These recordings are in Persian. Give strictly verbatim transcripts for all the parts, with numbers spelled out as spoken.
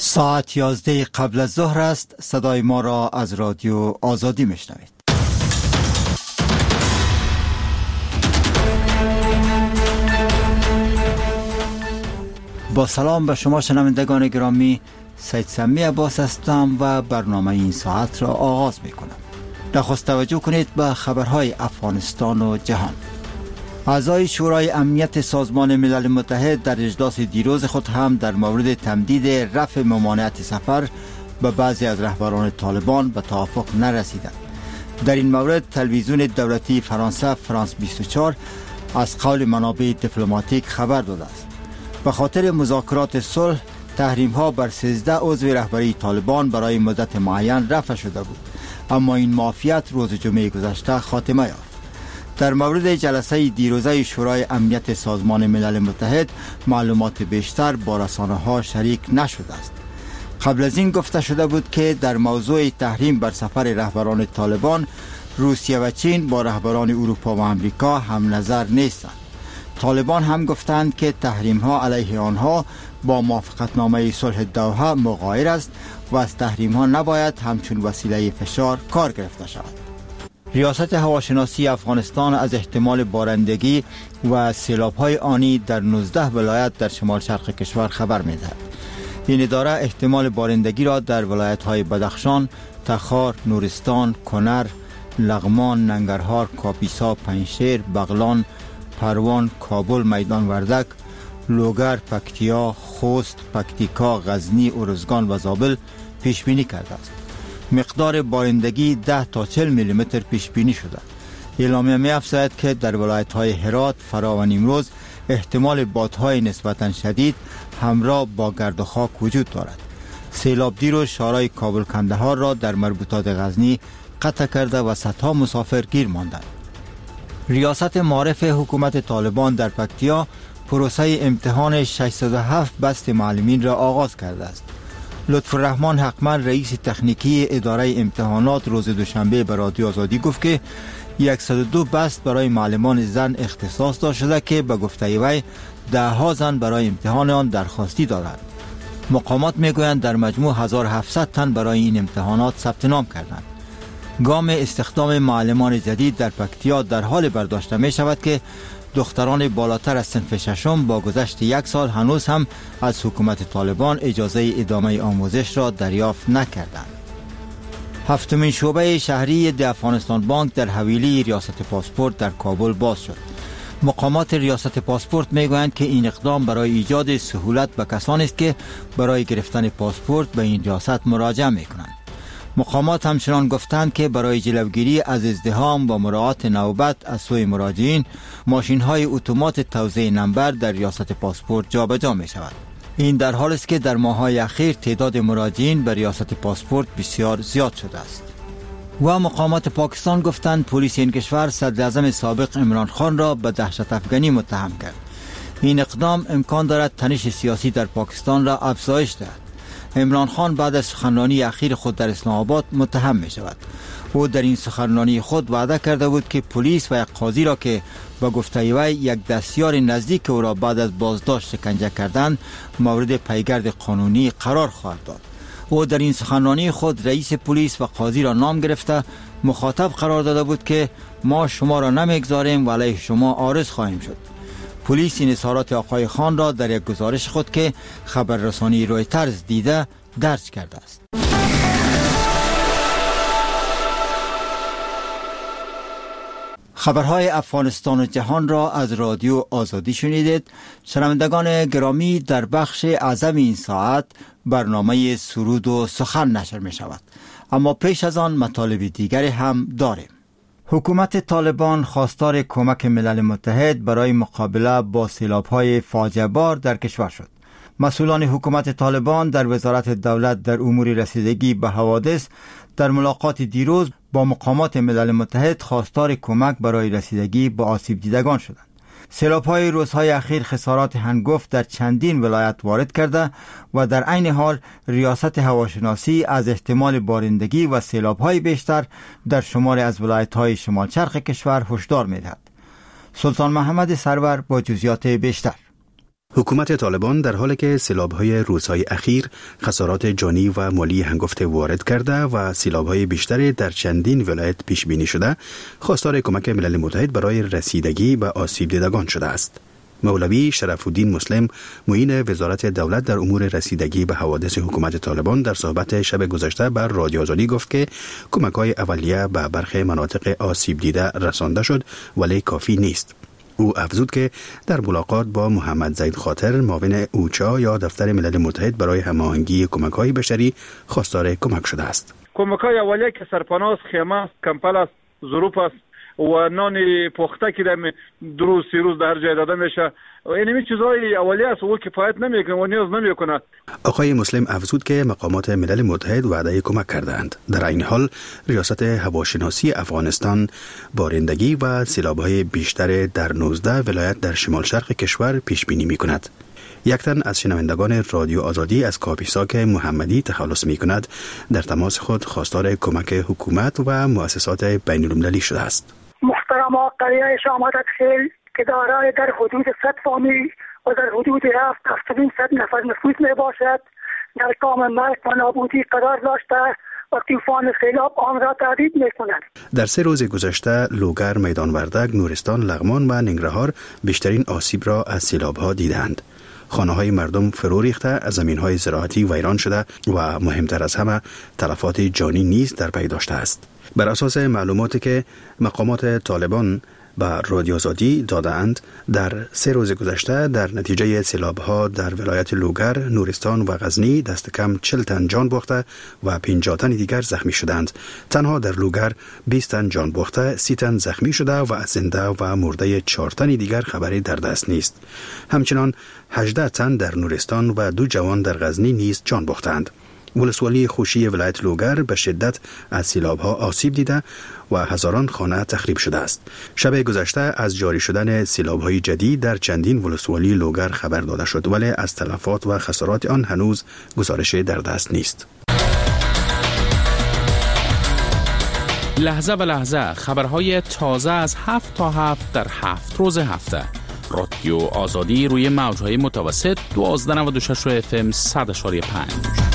ساعت یازده قبل از ظهر است. صدای ما را از رادیو آزادی میشنوید. با سلام به شما شنوندگان گرامی، سید سمی عباس هستم و برنامه این ساعت را آغاز میکنم. نخست توجه کنید به خبرهای افغانستان و جهان. اعضای شورای امنیت سازمان ملل متحد در اجلاس دیروز خود هم در مورد تمدید رفع ممانعت سفر به بعضی از رهبران طالبان به توافق نرسیدند. در این مورد تلویزیون دولتی فرانسه فرانس بیست و چهار از قول منابع دیپلماتیک خبر داده است. به خاطر مذاکرات صلح تحریم ها بر سیزده عضو رهبری طالبان برای مدت معین رفع شده بود، اما این معافیت روز جمعه گذشته خاتمه یافت. در مورد جلسه دیروزه شورای امنیت سازمان ملل متحد معلومات بیشتر با رسانه ها شریک نشده است. قبل از این گفته شده بود که در موضوع تحریم بر سفر رهبران طالبان، روسیه و چین با رهبران اروپا و امریکا هم نظر نیستند. طالبان هم گفتند که تحریم ها علیه آنها با موافقتنامه صلح دوحه مغایر است و از تحریم ها نباید همچون وسیله فشار کار گرفته شود. ریاست هواشناسی افغانستان از احتمال بارندگی و سیلاب‌های آنی در نوزده ولایت در شمال شرق کشور خبر می‌دهد. این اداره احتمال بارندگی را در ولایت‌های بدخشان، تخار، نورستان، کنر، لغمان، ننگرهار، کاپیسا، پنجشیر، بغلان، پروان، کابل، میدان وردک، لوگر، پکتیا، خوست، پکتیکا، غزنی، ارزگان و زابل پیش بینی کرده است. مقدار بارندگی ده تا چهل میلی متر پیش بینی شده. اعلامیه می افزاید که در ولایت‌های هرات، فرا و نیمروز احتمال بادهای نسبتاً شدید همراه با گرد و خاک وجود دارد. سیلاب دیروز شهرهای کابل کندهار را در مربوطات غزنی قطع کرده و صدها مسافر گیر ماندند. ریاست معارف حکومت طالبان در پکتیا پروسه امتحان ششصد و هفت بست معلمین را آغاز کرده است. لطف الرحمن حقمن رئیس تکنیکی اداره امتحانات روز دوشنبه به رادیو آزادی گفت که صد و دو بست برای معلمان زن اختصاص داده شده که به گفته وی ده ها زن برای امتحان آن درخواستی دارند. مقامات میگویند در مجموع هزار و هفتصد تن برای این امتحانات ثبت نام کردند. گام استخدام معلمان جدید در پکتیا در حال برداشته می شود که دختران بالاتر از صنف ششم با گذشت یک سال هنوز هم از حکومت طالبان اجازه ادامه آموزش را دریافت نکردند. هفتمین شعبه شهری د افغانستان بانک در حویلی ریاست پاسپورت در کابل باز شد. مقامات ریاست پاسپورت میگویند که این اقدام برای ایجاد سهولت به کسانی است که برای گرفتن پاسپورت به این ریاست مراجعه میکنند. مقامات همچنان گفتند که برای جلوگیری از ازدحام و مراعات نوبت از سوی مراجعین، ماشین‌های اتومات توزیع نمبر در ریاست پاسپورت جابجا می شود. این در حالی است که در ماه‌های اخیر تعداد مراجعین به ریاست پاسپورت بسیار زیاد شده است. و مقامات پاکستان گفتند پلیس این کشور صدر اعظم سابق عمران خان را به دهشت افکنی متهم کرد. این اقدام امکان دارد تنش سیاسی در پاکستان را افزایش دهد. عمران خان بعد از سخنرانی اخیر خود در اسلام آباد متهم می شود. او در این سخنرانی خود وعده کرده بود که پلیس و یک قاضی را که با گفته وی یک دستیار نزدیک او را بعد از بازداشت شکنجه کردند مورد پیگرد قانونی قرار خواهد داد. او در این سخنرانی خود رئیس پلیس و قاضی را نام گرفته مخاطب قرار داده بود که ما شما را نمیگذاریم و علیه شما عارض خواهیم شد. پلیس این اظهارات آقای خان را در یک گزارش خود که خبررسانی رویترز دیده درج کرده است. خبرهای افغانستان و جهان را از رادیو آزادی شنیدید. شنوندگان گرامی، در بخش اعظم این ساعت برنامه سرود و سخن نشر می شود، اما پیش از آن مطالب دیگری هم داریم. حکومت طالبان خواستار کمک ملل متحد برای مقابله با سیلاب‌های فاجعه بار در کشور شد. مسئولان حکومت طالبان در وزارت دولت در امور رسیدگی به حوادث در ملاقات دیروز با مقامات ملل متحد خواستار کمک برای رسیدگی به آسیب دیدگان شدند. سیلاب‌های روزهای اخیر خسارات هنگفت در چندین ولایت وارد کرده و در عین حال ریاست هواشناسی از احتمال بارندگی و سیلاب‌های بیشتر در شماری از ولایت‌های شمال شرق کشور هشدار می‌دهد. سلطان محمد سرور با جزئیات بیشتر. حکومت طالبان در حالی که سیلاب‌های روزهای اخیر خسارات جانی و مالی هنگفته وارد کرده و سیلاب‌های بیشتری در چندین ولایت پیش بینی شده، خواستار کمک ملل متحد برای رسیدگی به آسیب دیدگان شده است. مولوی شرف الدین مسلم، معین وزارت دولت در امور رسیدگی به حوادث حکومت طالبان، در صحبت شب گذشته بر رادیو آزادی گفت که کمک‌های اولیه به برخی مناطق آسیب دیده رسانده شد ولی کافی نیست. او افزود که در ملاقات با محمد زید خاطر، معاون اوچا یا دفتر ملل متحد برای هماهنگی کمک‌های بشری، خواستار کمک شده است. کمک‌های اولیه که سرپناه، خیمه، کمپل است، ظروف است و نان پخته که در دو روز سی روز در جای داده میشه. اینمی چیزهای اولیه است و کفایت نمیکنه و نیاز نمیکنه. آقای مسلم افزود که مقامات ملل متحد وعده کمک کردند. در این حال ریاست هواشناسی افغانستان بارندگی و سیلاب‌های بیشتر در نوزده ولایت در شمال شرق کشور پیش بینی میکند. یک تن از شنوندگان رادیو آزادی از کاپیساک محمدی تخلص می کند. در تماس خود خواستار کمک حکومت و مؤسسات بین المللی شده است. محترم قریه شامادت خیل که دارای در حدود صد فامیل و در حدود هفت هفتاد صد نفر نفوس می باشد، در کام مرگ و نابودی قرار داشته و طوفان سیلاب آن را تهدید می کند. در سه روز گذشته لوگر، میدان وردک، نورستان، لغمان و ننگرهار بیشترین آسیب را از سیلاب ها دیدند. خانه های مردم فرو ریخته، زمین های زراعتی ویران شده و مهمتر از همه تلفات جانی نیز در پی داشته است. بر اساس معلوماتی که مقامات طالبان به رادیو آزادی دادند، در سه روز گذشته در نتیجه سیلاب‌ها در ولایت لوگر، نورستان و غزنی دست کم چهل تن جان باخته و پنجاه تن دیگر زخمی شدند. تنها در لوگر بیست تن جان باخته، سی تن زخمی شده و از زنده و مرده چهار تن دیگر خبری در دست نیست. همچنان هجده تن در نورستان و دو جوان در غزنی نیز جان باختند. ولسوالی خوشی ولایت لوگر به شدت از سیلاب‌ها آسیب دیده و هزاران خانه تخریب شده است. شب گذشته از جاری شدن سیلاب‌های جدید در چندین ولسوالی لوگر خبر داده شد، ولی از تلفات و خسارات آن هنوز گزارش در دست نیست. لحظه به لحظه خبرهای تازه از هفت تا هفت در هفت روز هفته. رادیو آزادی روی موج‌های متوسط دوازده نود و شش اف ام صد و پنج.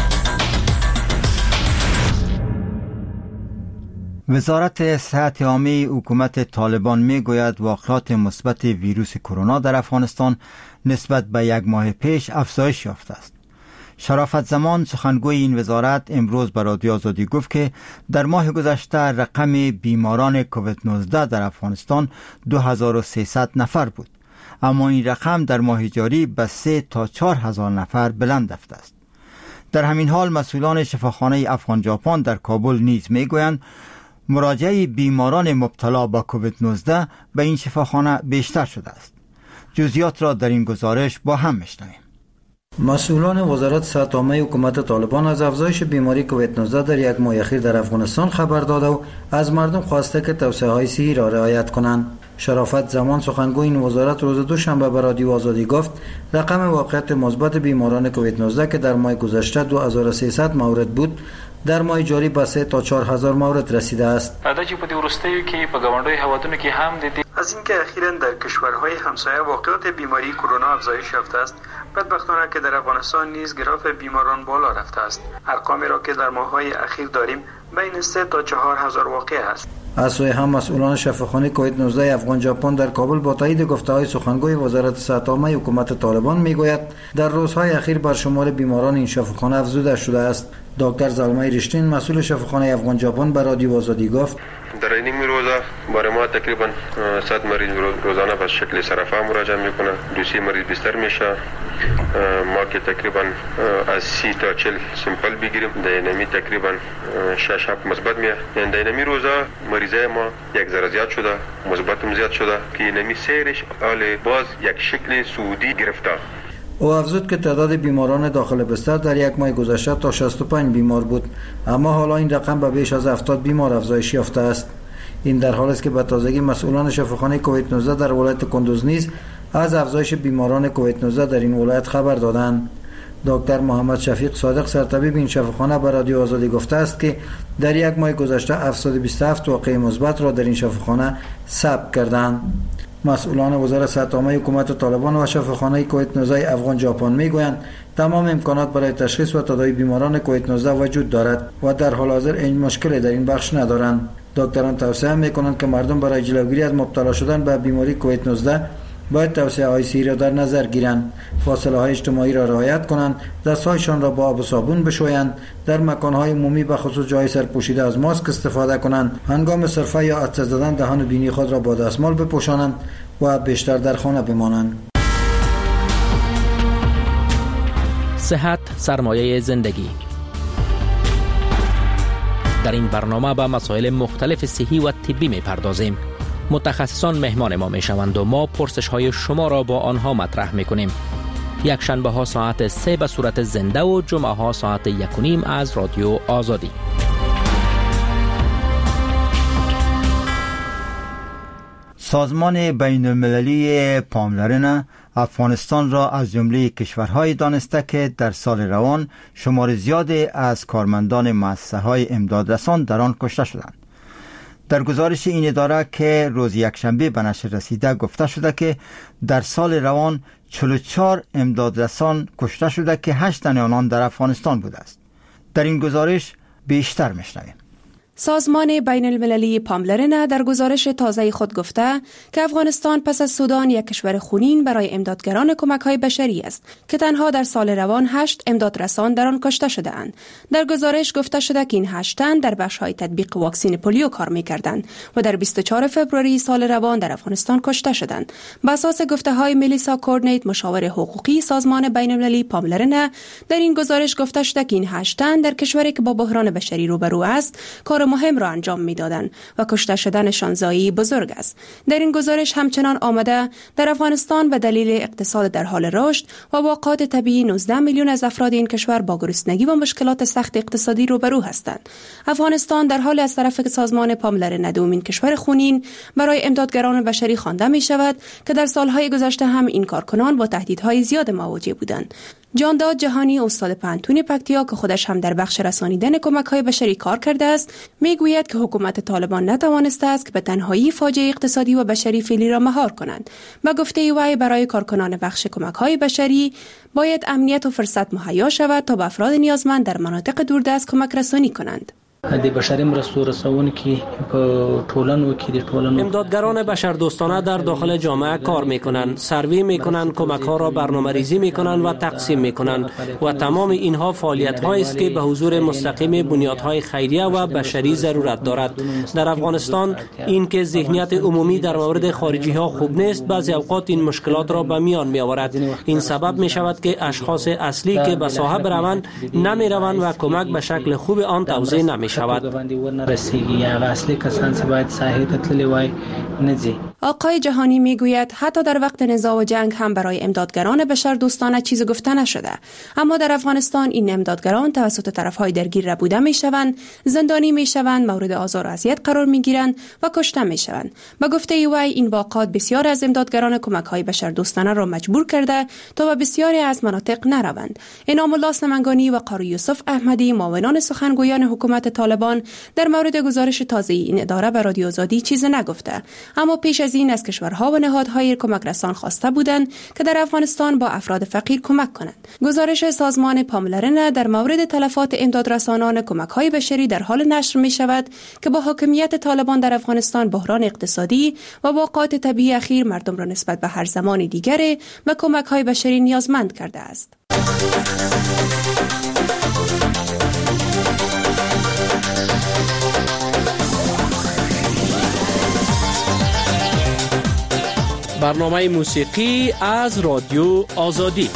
وزارت صحت عامه حکومت طالبان می گوید واقعات مثبت ویروس کرونا در افغانستان نسبت به یک ماه پیش افزایش یافته است. شرافت زمان سخنگوی این وزارت امروز به رادیو آزادی گفت که در ماه گذشته رقم بیماران کووید نوزده در افغانستان دو هزار و سیصد نفر بود، اما این رقم در ماه جاری به سه تا چهار هزار نفر بلند رفته است. در همین حال مسئولان شفاخانه افغان ژاپن در کابل نیز می گویند مراجعه بیماران مبتلا با کووید نوزده به این شفاخانه بیشتر شده است. جزئیات را در این گزارش با هم میشنویم. مسئولان وزارت صحت عامه حکومت طالبان از افزایش بیماری کووید نوزده در یک ماه اخیر در افغانستان خبر داده و از مردم خواسته که توصیه‌های صحی را رعایت کنند. شرافت زمان سخنگوی این وزارت روز دوشنبه به رادیو آزادی گفت رقم واقعیت مثبت بیماران کووید نوزده که در ماه گذشته دو هزار و سیصد مورد بود، در ماه جاری به سه تا چهار هزار مورد رسیده است. عددی په دې وروستیو کې په ګاونډیو هیوادونو کې هم د از اینکه اخیراً در کشورهای همسایه واقعات بیماری کرونا افزایش یافته است، بدبختانه که در افغانستان نیز گراف بیماران بالا رفته است. ارقامی را که در ماه‌های اخیر داریم بین سه تا چهار هزار واقع است. از سوی هم مسئولان شفاخانه کووید نوزده افغان ژاپن در کابل با تایید گفته‌های سخنگوی وزارت صحت عامه حکومت طالبان میگوید در روزهای اخیر بر شمار بیماران این شفاخانه افزوده شده است. دکتر زلمای رشتین مسئول شفاخانه افغان ژاپن به رادیو آزادی گفت در این روزا برای ما تقریبا صد مریض روزانه به شکل صرفه مراجعه میکنه. دوسی مریض بیشتر میشه. ما که تقریبا از سی تا چهل سمپل بگیریم دینامی تقریبا شش هفت مثبت میاد. یعنی دینامی روزا مریضای ما یک ذره زیاد شده، مثبتم زیاد شده که اینمی سیرش حال باز یک شکل سعودی گرفته. او افزود که تعداد بیماران داخل بستر در یک ماه گذشته تا شصت و پنج بیمار بود، اما حالا این رقم به بیش از هفتاد بیمار افزایش یافته است. این در حالی است که به تازگی مسئولان شفاخانه کووید نوزده در ولایت کندوز نیز از افزایش بیماران کووید نوزده در این ولایت خبر دادند. دکتر محمد شفیق صادق سرطبیب این شفاخانه به رادیو آزادی گفته است که در یک ماه گذشته هفتصد و بیست و هفت واقعه مثبت را در این شفاخانه ثبت کردند. مسئولان وزارت صحت عامه حکومت طالبان و شفاخانه کووید نوزده افغان ژاپن میگویند تمام امکانات برای تشخیص و تداوی بیماران کووید نوزده وجود دارد و در حال حاضر این مشکلی در این بخش ندارند. دکتران توصیه میکنند که مردم برای جلوگیری از مبتلا شدن به بیماری کووید نوزده باید توصیه های صحی را در نظر گیرند، فاصله های اجتماعی را رعایت کنند، دستهایشان را با آب و صابون بشویند، در مکانهای عمومی به خصوص جای سرپوشیده از ماسک استفاده کنند، هنگام سرفه یا عطسه زدن دهان و بینی خود را با دستمال بپوشانند و بیشتر در خانه بمانند. صحت سرمایه زندگی. در این برنامه به مسائل مختلف صحی و طبی می‌پردازیم. متخصصان مهمان ما میشوند و ما پرسش های شما را با آنها مطرح میکنیم. یک شنبه ها ساعت سه به صورت زنده و جمعه ها ساعت یک و نیم از رادیو آزادی. سازمان بین المللی پاملرنه افغانستان را از جمله کشورهای دانسته که در سال روان شمار زیادی از کارمندان مؤسسه های امدادرسان در آن کشته شدند. در گزارش این اداره که روز یکشنبه به نشر رسیده گفته شده که در سال روان چهل و چهار امدادرسان کشته شده که هشت تن آنان در افغانستان بوده است. در این گزارش بیشتر میشنویم. سازمان بین المللی پاملرنه در گزارش تازه خود گفته که افغانستان پس از سودان یک کشور خونین برای امدادگران کمک‌های بشری است که تنها در سال روان هشت امدادرسان در آن کشته شده اند. در گزارش گفته شده که این هشت تن در بخش‌های تطبیق واکسن پولیو کار می‌کردند و در بیست و چهارم فوریه سال روان در افغانستان کشته شدند. بر اساس گفته‌های ملیسا کورنیت، مشاور حقوقی سازمان بین المللی پاملرنه، در این گزارش گفته شده که این هشت تن در کشوری که با بحران بشری روبرو است کار مهم را انجام می‌دادند و کشته شدنشان ضایعی بزرگ است. در این گزارش همچنان آمده در افغانستان به دلیل اقتصاد در حال رشد و واقعات طبیعی نوزده میلیون از افراد این کشور با گرسنگی و مشکلات سخت اقتصادی روبرو هستند. افغانستان در حال از طرف سازمان پاملرنه دومین کشور خونین برای امدادگران بشری خوانده می شود که در سالهای گذشته هم این کارکنان با تهدیدهای زیاد مواجه بودند. جانداد جهانی، استاد پانتون پکتیا که خودش هم در بخش رسانیدن کمک‌های بشری کار کرده است، میگوید که حکومت طالبان نتوانسته است که به تنهایی فاجعه اقتصادی و بشری فعلی را مهار کنند. به گفته وی برای کارکنان بخش کمک‌های بشری باید امنیت و فرصت مهیا شود تا به افراد نیازمند در مناطق دوردست کمک رسانی کنند. د بشري مرستو رسونکي په ټولنو کې د ټولنو امدادگران بشردوستانه در داخل جامعه کار میکنند، سروی میکنند، کمک ها را برنامه‌ریزی میکنند و تقسیم میکنند و تمام اینها فعالیت هایی است که به حضور مستقیم بنیادهای خیریه و بشری ضرورت دارد. در افغانستان این که ذهنیت عمومی در مورد خارجی ها خوب نیست، بعضی اوقات این مشکلات را به میان می آورد. این سبب می شود که اشخاص اصلی که به ساحه بروند نمی روند و کمک به شکل خوب آن توزیع نمی شود. آقای جهانی میگوید حتی در وقت نزاع و جنگ هم برای امدادگران بشردوستانه چیز گفته نشده، اما در افغانستان این امدادگران توسط طرفهای درگیر ربوده میشوند، زندانی میشوند، مورد آزار و اذیت قرار میگیرند و کشته میشوند. به گفته وی این واقعات بسیار از امدادگران کمک‌های بشردوستانه را مجبور کرده تا به بسیاری از مناطق نروند. انعام الله سمنگانی و قاری یوسف احمدی، معاونان سخنگویان حکومت طالبان، در مورد گزارش تازه این اداره به رادیو آزادی چیز نگفته، اما پیش از این از کشورها و نهادهای کمک رسان خواسته بودند که در افغانستان با افراد فقیر کمک کنند. گزارش سازمان پاملرنه در مورد تلفات امدادرسانان کمک‌های بشری در حال نشر می شود که با حاکمیت طالبان در افغانستان بحران اقتصادی و واقعات طبیعی اخیر مردم را نسبت به هر زمان دیگری به کمک‌های بشری نیازمند کرده است. برنامه موسیقی از رادیو آزادی.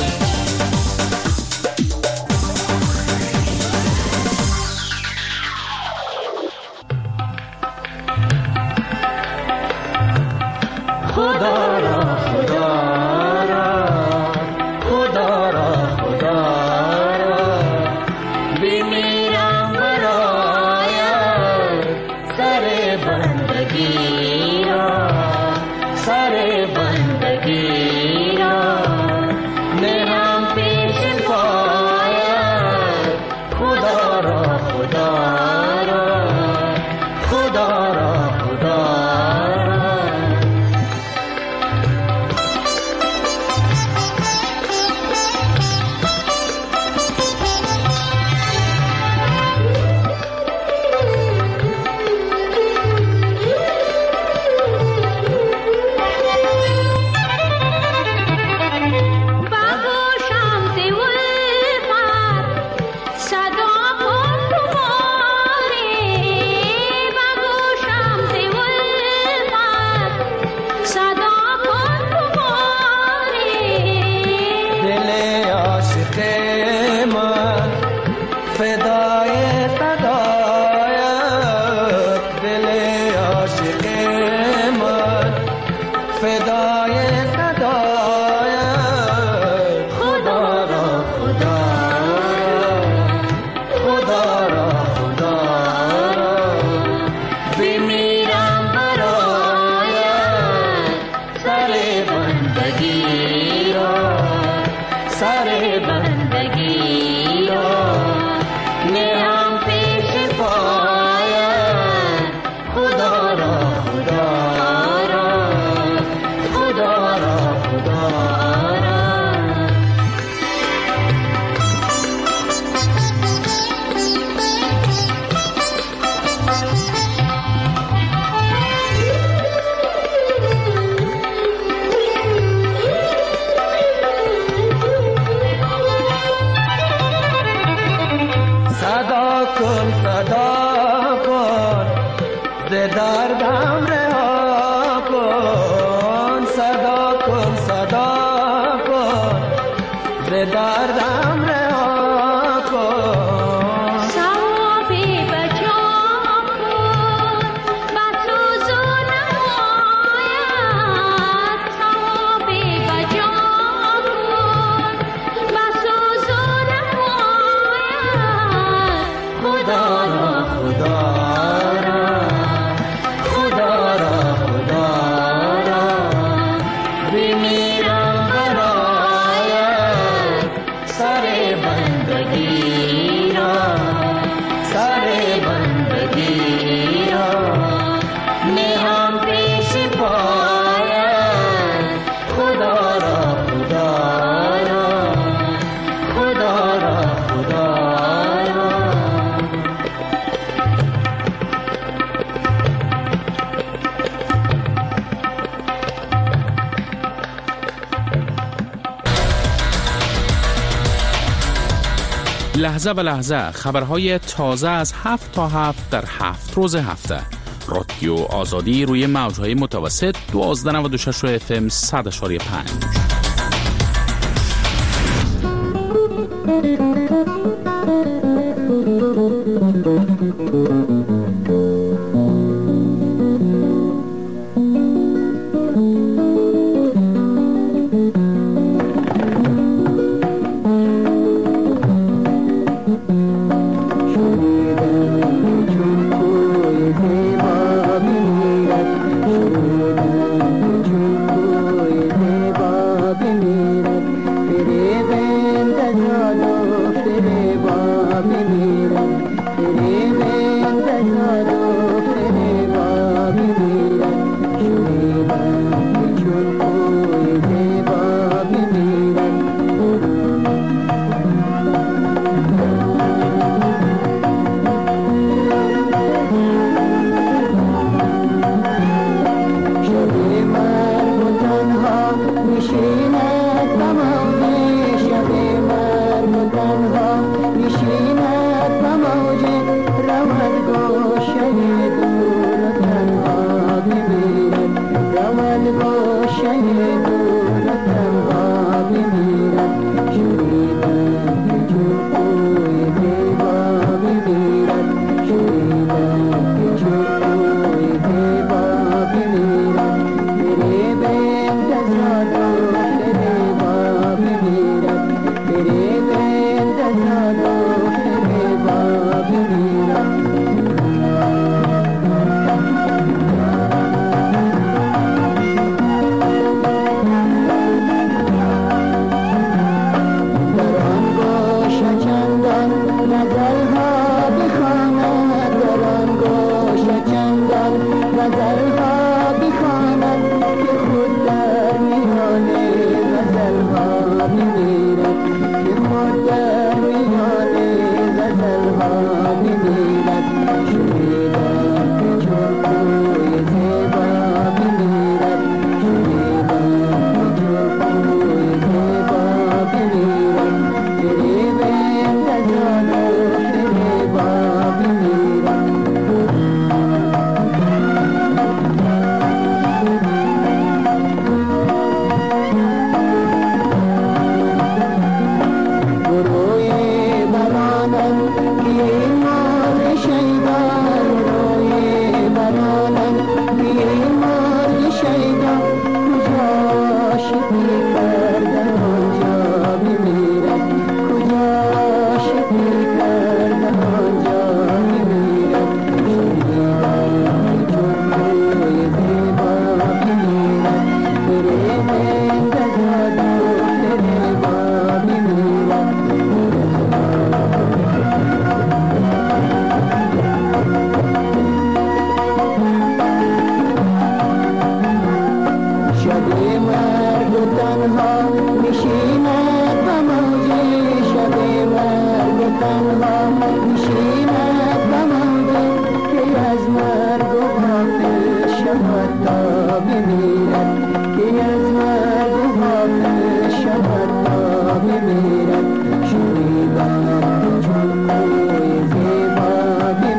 خدا را خدا را خدا را خدا را بمیرم برای سر بندگی را سر بندگی را صدا کن ز دردم رها کن صدا کن صدا کن ز دردم رها کن ثوابی بجا کن بسوز و نماید ثوابی بجا کن بسوز و نماید خدا را خدا را خدا را خدا را بمیرم برایت سر بندگی را سر بندگی را نهام پیش پایت خدا را خدا را خدا را خدا را لحظه به لحظه خبرهای تازه از هفت تا هفت در هفت روز هفته. رادیو آزادی روی موجهای متوسط دوازده نود و شش اف ام صد و پنج. شنیدم چون کوی زیبا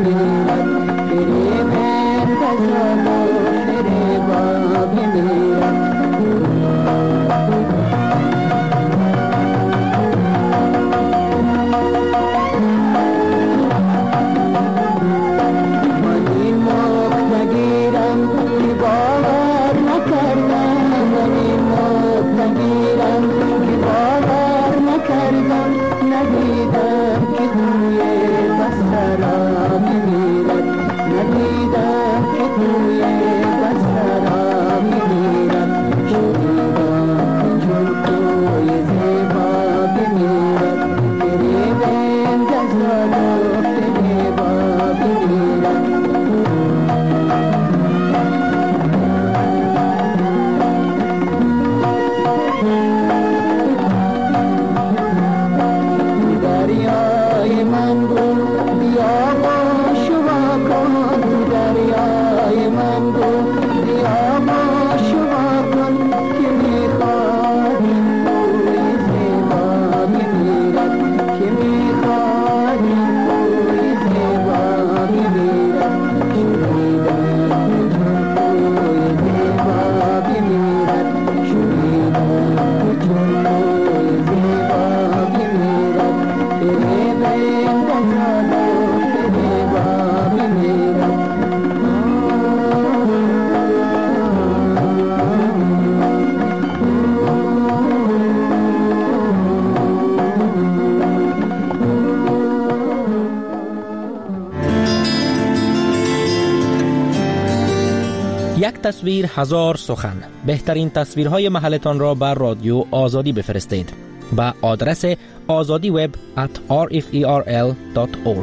یک تصویر هزار سخن. بهترین تصویرهای محلتان را بر رادیو آزادی بفرستید با آدرس azadi web at r f e r l dot org.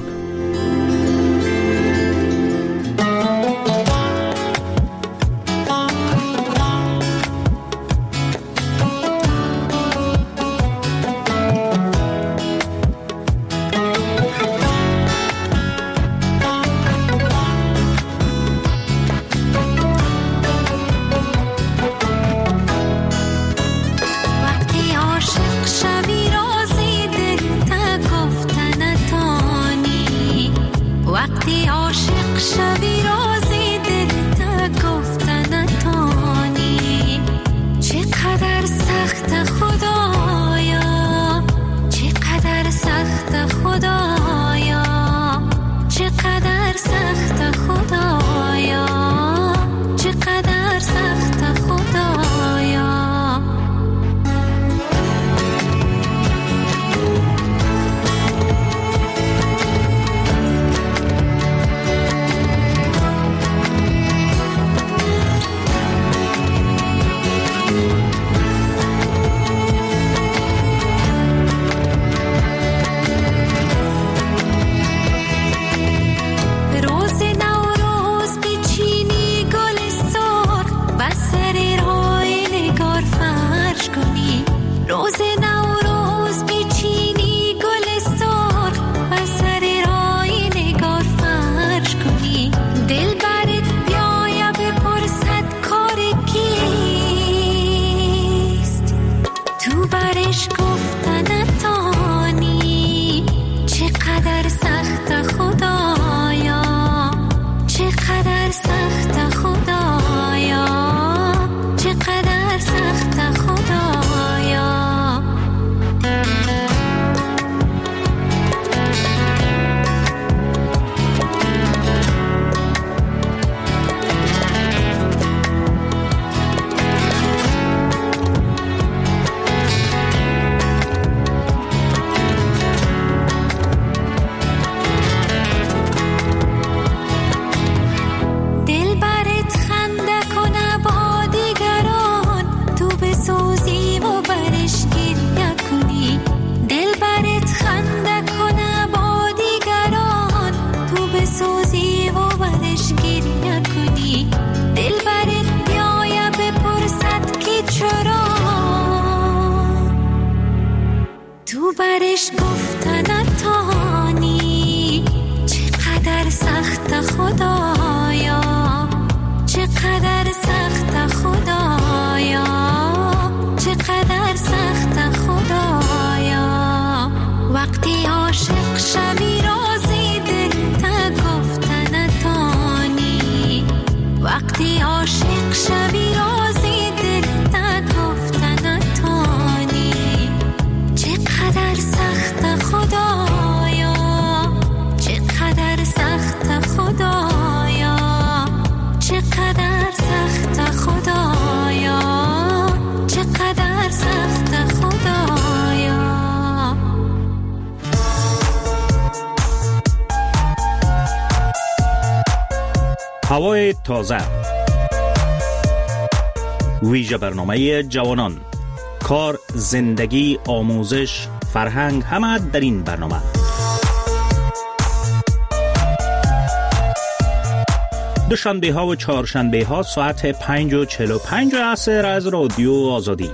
برش گفتن تانی چقدر سخت خدایا، چقدر سخت خدایا، چقدر سخت خدایا. وقتی عاشق شوی رازی دل تا گفتن تانی، وقتی عاشق شوی رازی دل تا گفتن تانی. چقدر سخت خدایا، چقدر سخت خدایا، چقدر سخت خدایا، چقدر سخت خدایا. هوای تازه، ویژه برنامه جوانان. کار، زندگی، آموزش، فرهنگ، همه در این برنامه. دوشنبه ها و چهارشنبه ها ساعت پنج و چهل و پنج عصر از رادیو آزادی.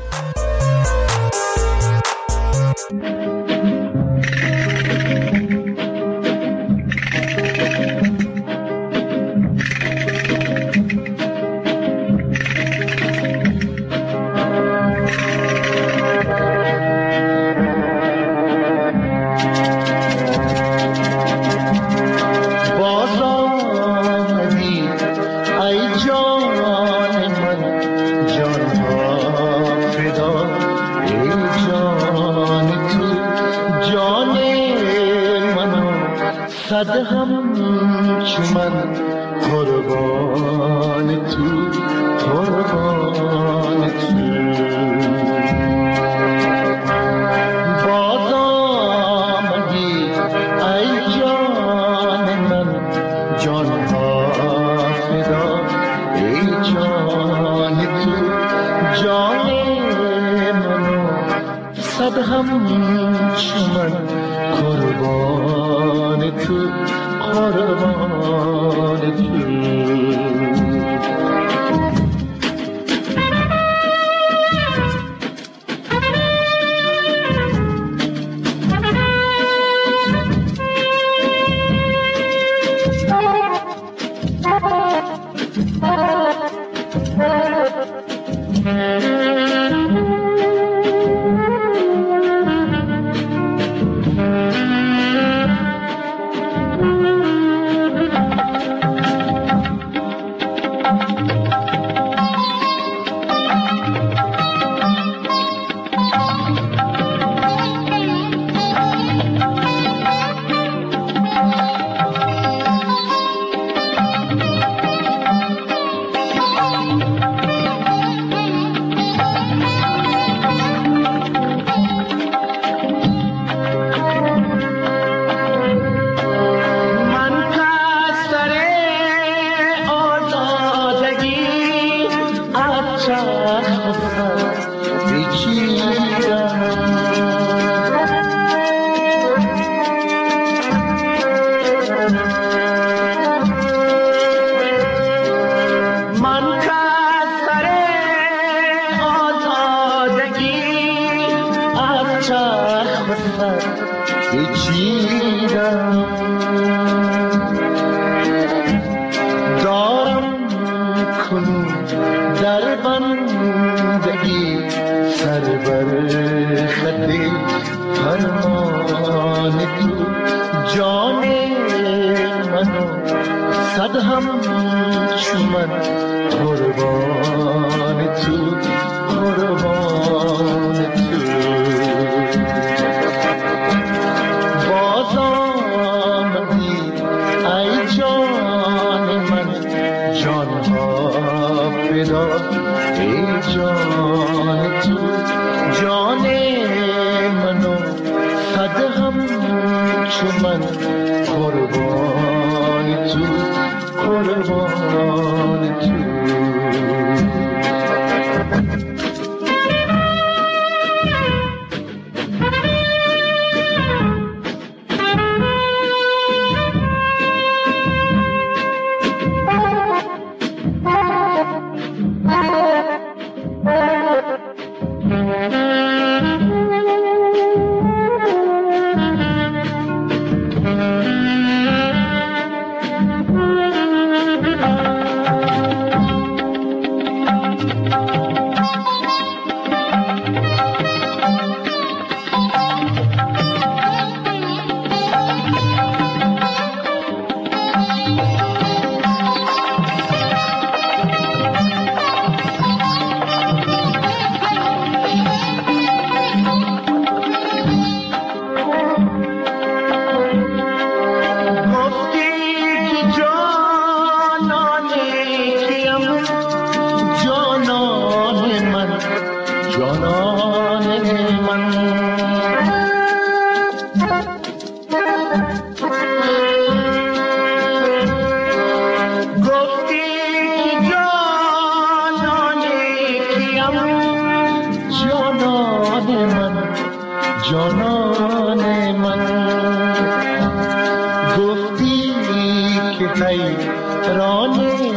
جانان من گفتی که حیران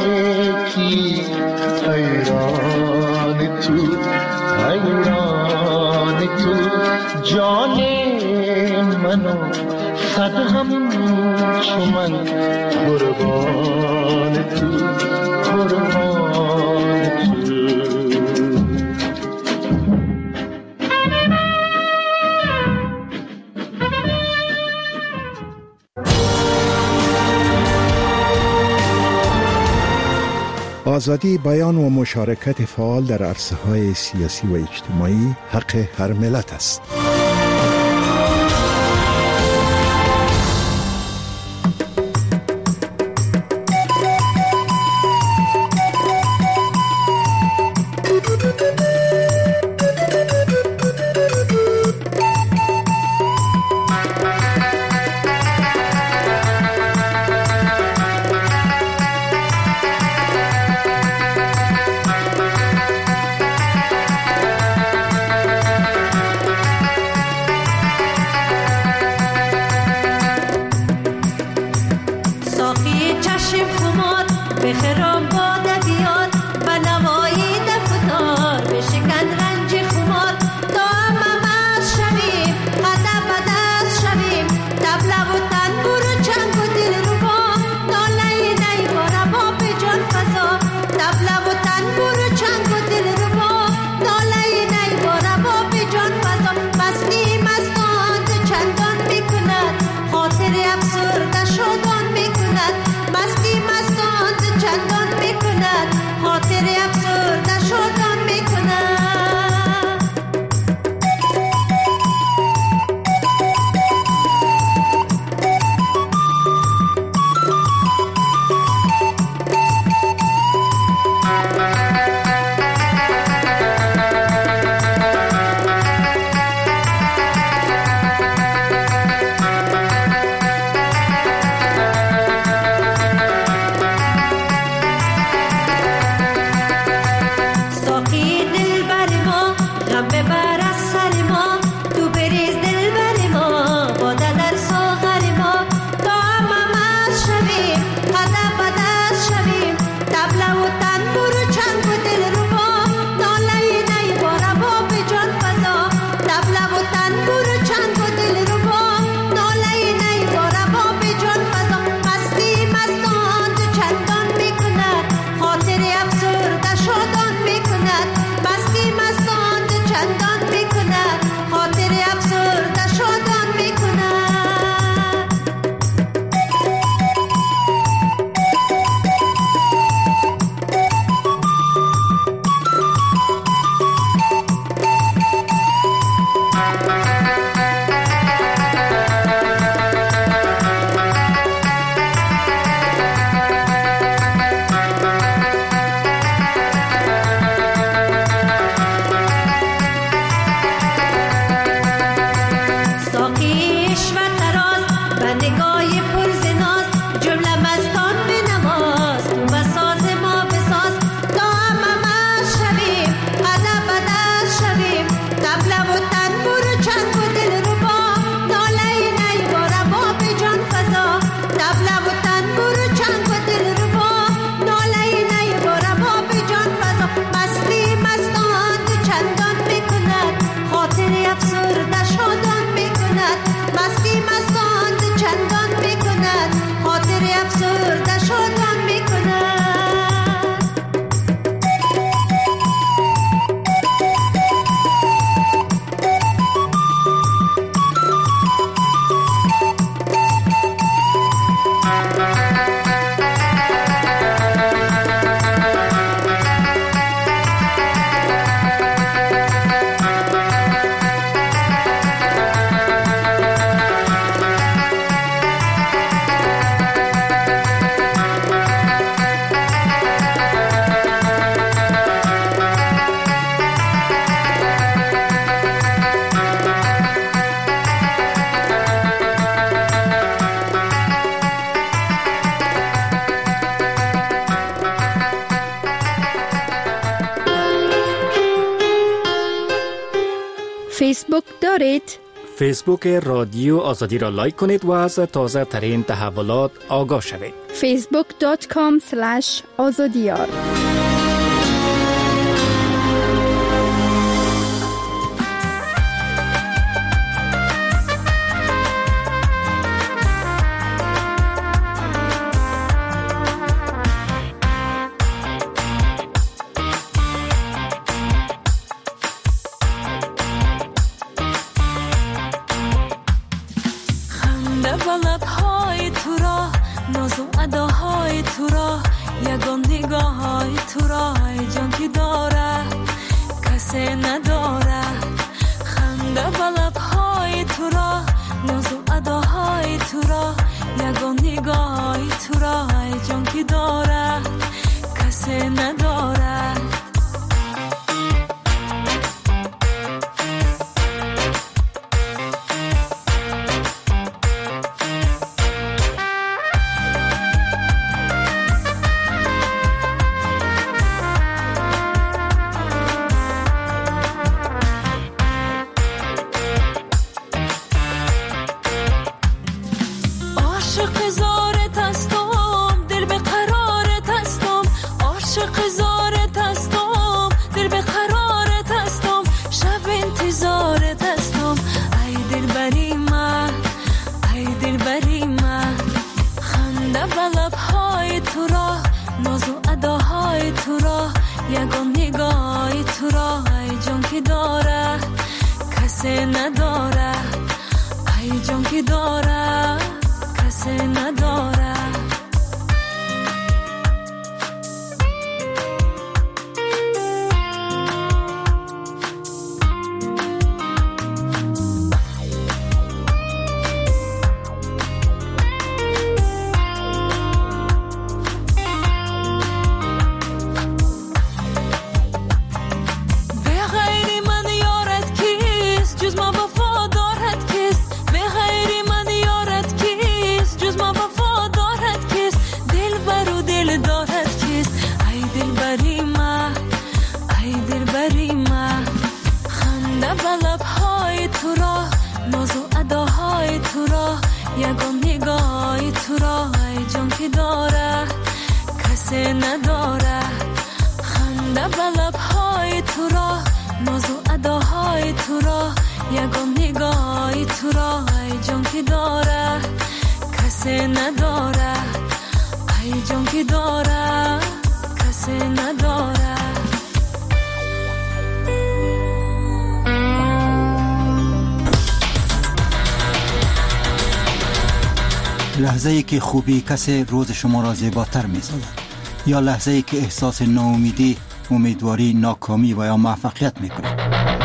هستی حیران تو حیران تو جان منو صد هم چو من قربان تو قربان تو آزادی بیان و مشارکت فعال در عرصه‌های سیاسی و اجتماعی حق هر ملت است. فیسبوک دارید؟ فیسبوک رادیو آزادی را لایک کنید و از تازه ترین تحولات آگاه شوید. فیسبوک دات کام اسلش آزادیار. لحظه‌ای که خوبی کسی روز شما را زیباتر می‌سازد، یا لحظه‌ای که احساس ناامیدی، امیدواری، ناکامی و یا موفقیت می‌کنید.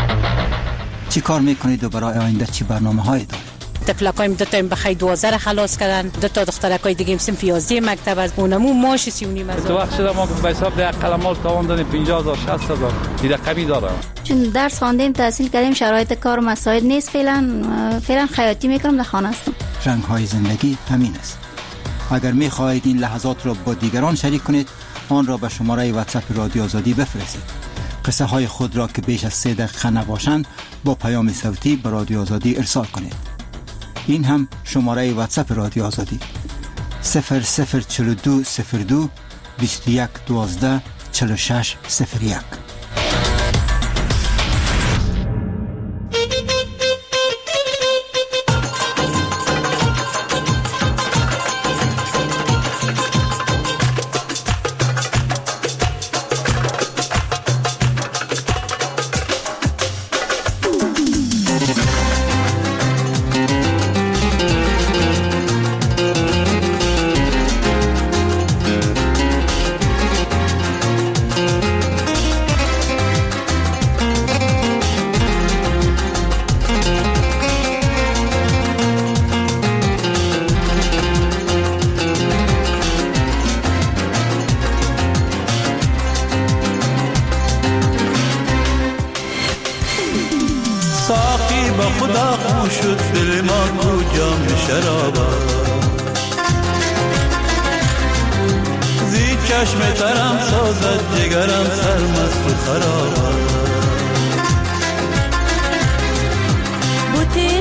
چی کار می‌کنید و برای آینده چی برنامه‌هایی دارید؟ تفلکایم دو تا بخیر دوازده خلاص کردن، دو تا دخترکای دیگه صنف یازده مکتب از اونمو ماش سی و نیم هزار. تو وقت شده ما به حساب ده قلمال تاوان دادیم پنجاه هزار شصت هزار دیگه کمی داره. چون درس خواندیم تحصیل کردیم شرایط کار مساعد نیست، فعلا فعلا خیاطی میکنم، در خانه هستم. رنگ‌های زندگی همین است. اگر می‌خواهید این لحظات را با دیگران شریک کنید، آن را به شماره واتساپ رادیو آزادی بفرستید. قصه های خود را که بیش از سه دقیقه نباشند با پیام صوتی به رادیو آزادی ارسال کنید. این هم شماره واتساپ رادیو آزادی صفر صفر چهل و دو صفر دو بیست و یک دوازده چهل و شش صفر یک.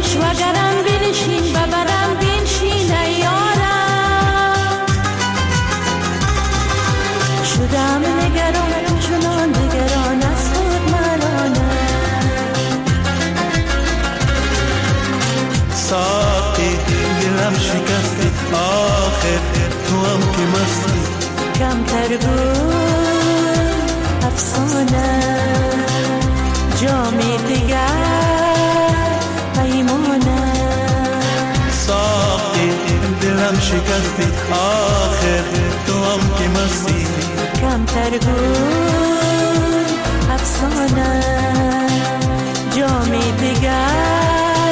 بوتیش وگرم بنشین ببرم بنشین ایارم شدم نگران چنان نگران از خود مرانم ساقی دلم شکستی آخر تو هم که مستی کمتر بود افسانه جامی دیگر پیمانه ساقی دلم شکستی آخر تو هم که مستی کمتر بود افسانه جامی دیگر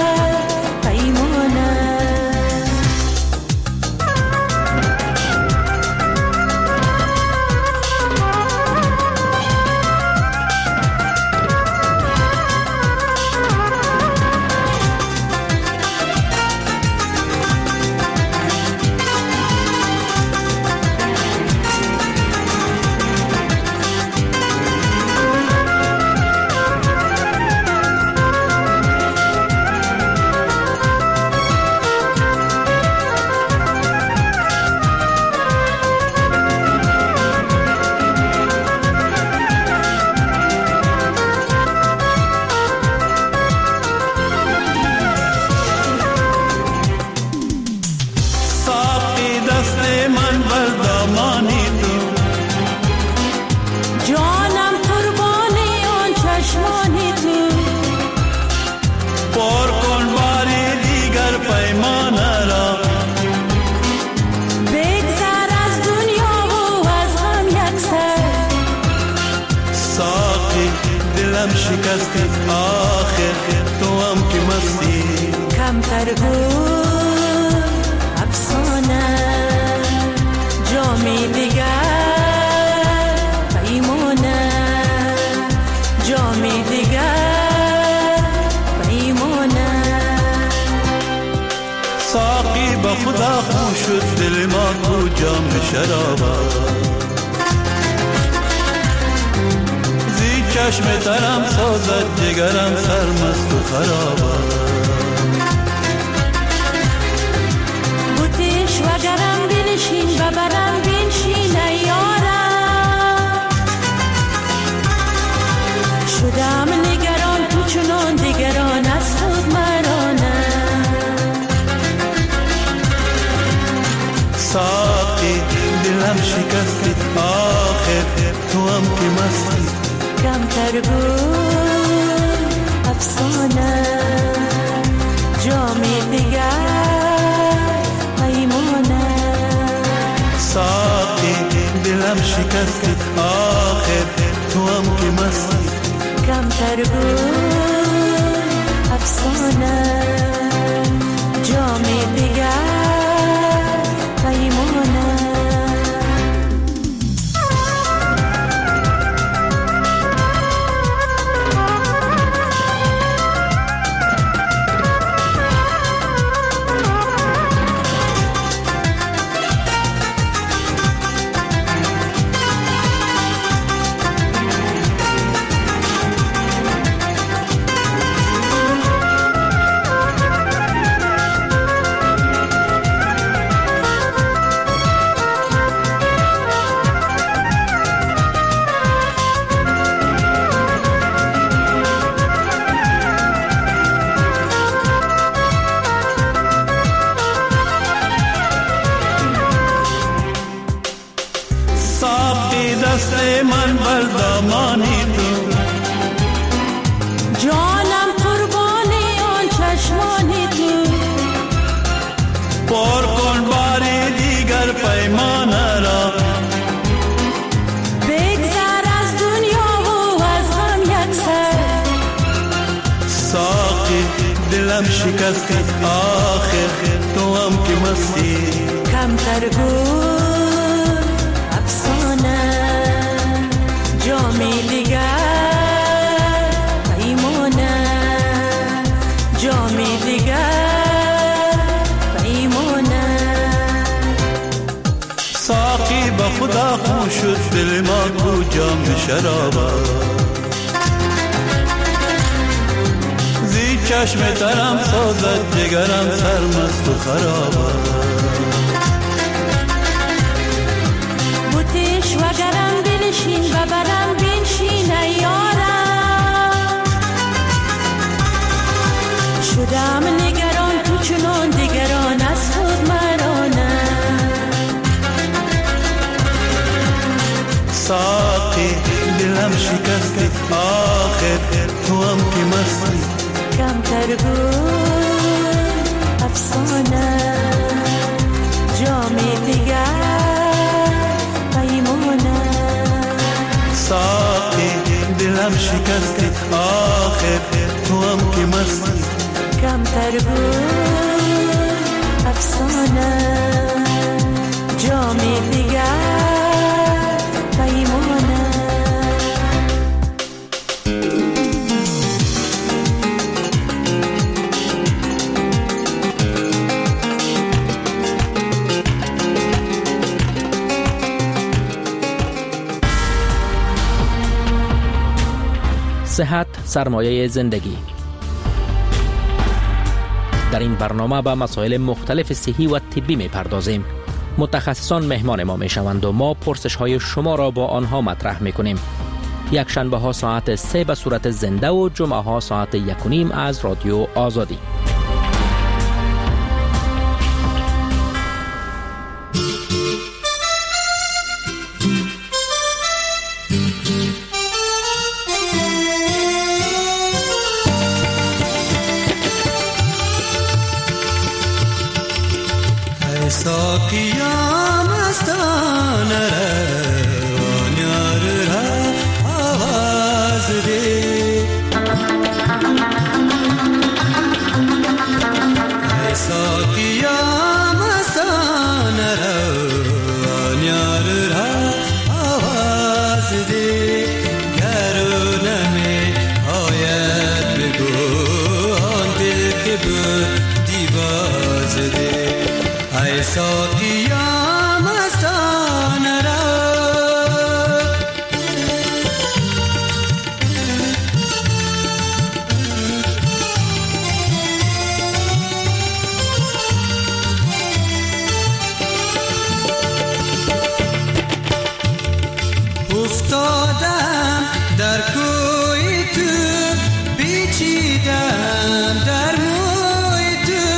شکستی آخر تو هم که مستی کمتر بود افسانه جامی دیگر پیمانه جامی دیگر پیمانه ساقی با خدا خون شد دل ما کو جام شرابه چشم ترم سازد جگرم سرمست و خرابه بوتیش وگرم بنشین ببرم بنشین ایارم شدم نگران تو چنان دیگران از خود مرانم ساقی دلم شکستی آخر تو هم که مستی کمتر بود افسانه جامی دیگر پیمانه ساقی دلم شکستی آخر تو هم که مستی کمتر بود افسانه جامی دیگر پیمانه من بر دامانی تو جانم قربانی آن چشمانی تو پر کن باری دیگر پیمان را بگذر از دنیا و از غم یک سر ساقی دلم شکستی آخر تو هم که مستی کمتر بود افسانه جامی دیگر پیمانه جامی دیگر پیمانه ساقی با خدا خون شد دل ما کو جام شرابه زی چشم ترم سازد جگرم سرمست و خراب بوتش وگرم بنشین و برم بنشین ای یارم شدم نگران تو چنان دیگران از خود مرانم ساقی دلم شکستی آخر تو هم که مستی کمتر بود افسانه جامی دیگر پیمانه ساقی دلم شکستی آخر تو هم که مستی کمتر بود افسانه جامی دیگر پیمانه صحت سرمایه زندگی. در این برنامه به مسائل مختلف صحی و طبی می پردازیم. متخصصان مهمان ما می شوند و ما پرسش های شما را با آنها مطرح می کنیم. یک شنبه ها ساعت سه به صورت زنده و جمعه ها ساعت یک و نیم از رادیو آزادی. ساقیا مستانه روان یار را آواز ده ای ساقیا مستانه روان یار را آواز ده گرونه می آید بگو آن دل که بود دیواز ده ای ساقیا مستانه را افتادم در کوی تو پیچیدم در موی تو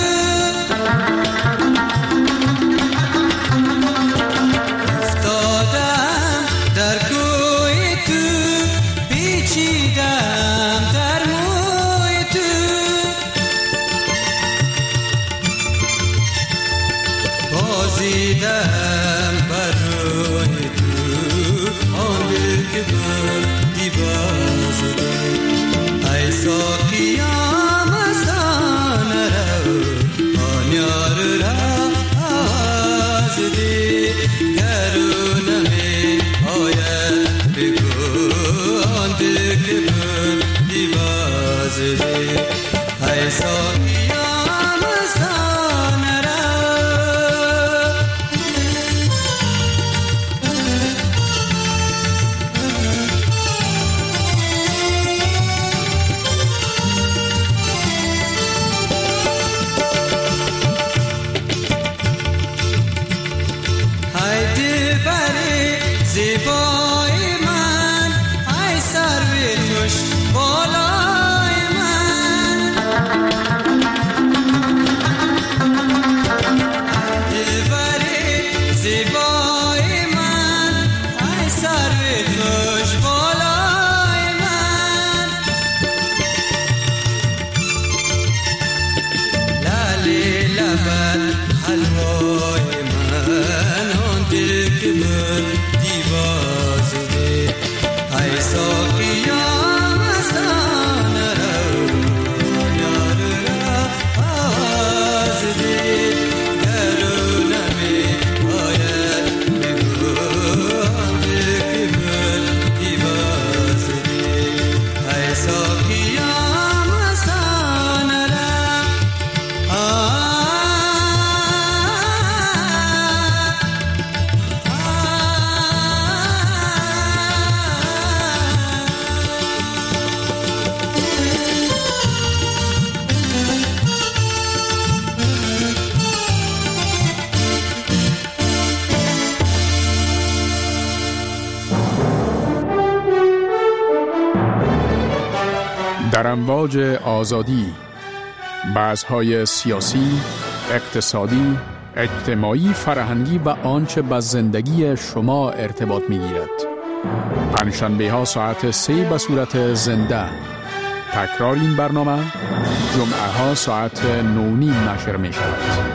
افتادم در کوی تو پیچیدم در موی تو بازیدم بر روی تو آن دل که بودی باز ای ساقیا مستانه رو آن یار را آواز ده گرونه می آید بگو آن دل که بودی باز ده ای ساقیا مستانه را زیبای من ای سروی خوش بالای من دلبری زیبای من ای سروی خوش بالای من لالی لبن حلوای من آن دل که من دیواز ده ای ساقیا مستانه رو یار را آواز ده گرونه می آید بگو آن دل که من دیواز ده ای ساقیا مستانه را آواز در امواج آزادی، بحث‌های سیاسی، اقتصادی، اجتماعی، فرهنگی و آنچه به زندگی شما ارتباط می‌گیرد. پنجشنبه ها ساعت سه به صورت زنده. تکرار این برنامه جمعه ها ساعت نو نیم نشر می شود.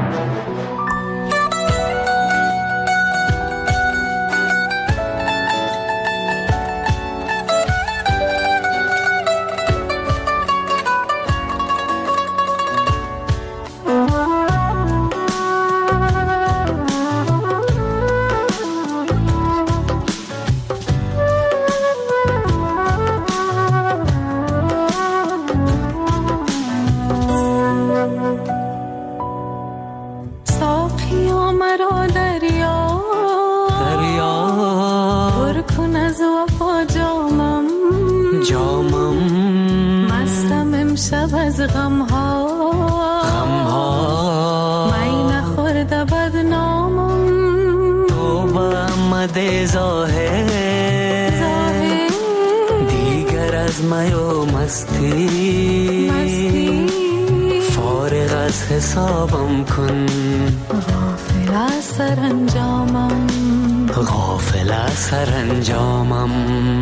حسابم کن غافل از سرانجامم غافل از سرانجامم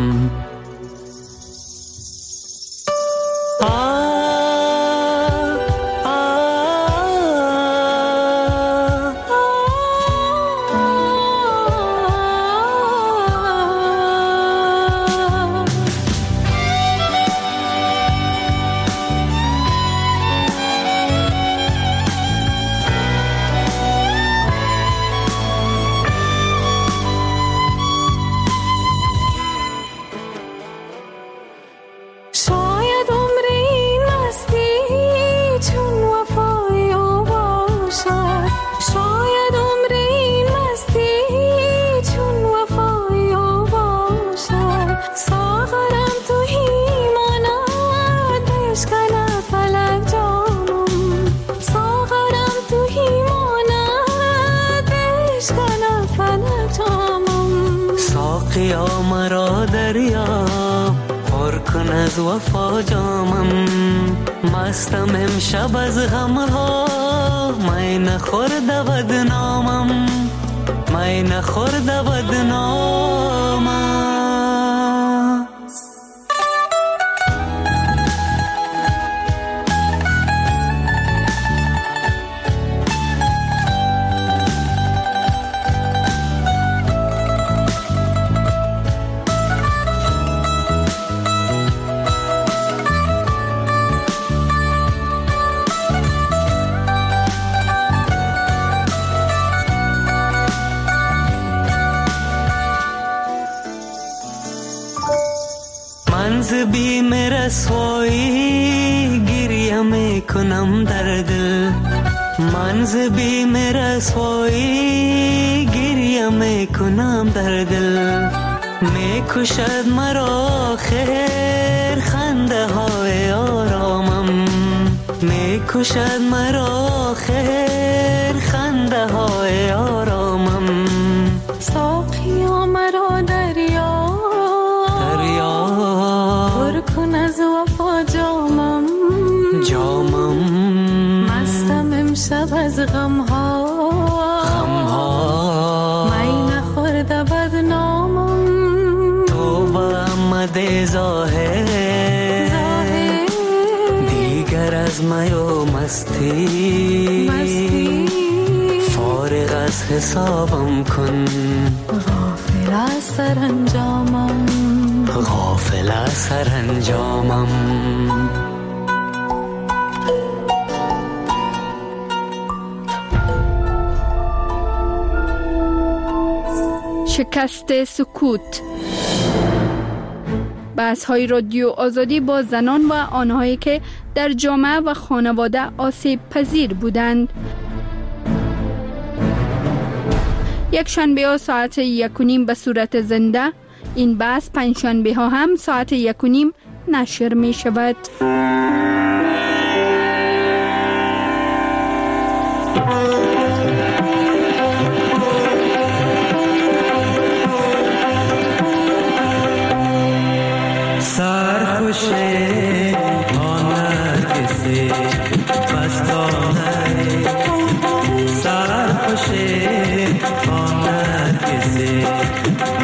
از وفا جامم مستم امشب از غمها می نخورده بدنامم می نخورده بدنامم بیم رسوایی گریه میکنم در دل من ز بیم رسوایی گریه میکنم در دل میکشد مرا خیر خنده های آرامم میکشد مرا خیر خنده های آرامم ساقیا مرا دریا کن از وفا جامم جامم مستم امشب از غمها غمها می نخورده بدنامم تو با آمده ظاهر دیگر از می و مستی مستی فارغ از حسابم کن غافل از سرانجامم غافل از سرانجامم شکست سکوت بحث‌های رادیو آزادی با زنان و آنهایی که در جامعه و خانواده آسیب پذیر بودند. یک شنبه ها ساعت یک و نیم به صورت زنده، این بحث پنج شنبه ها هم ساعت یک و نیم نشر می شود. سرخوش آن نرگسه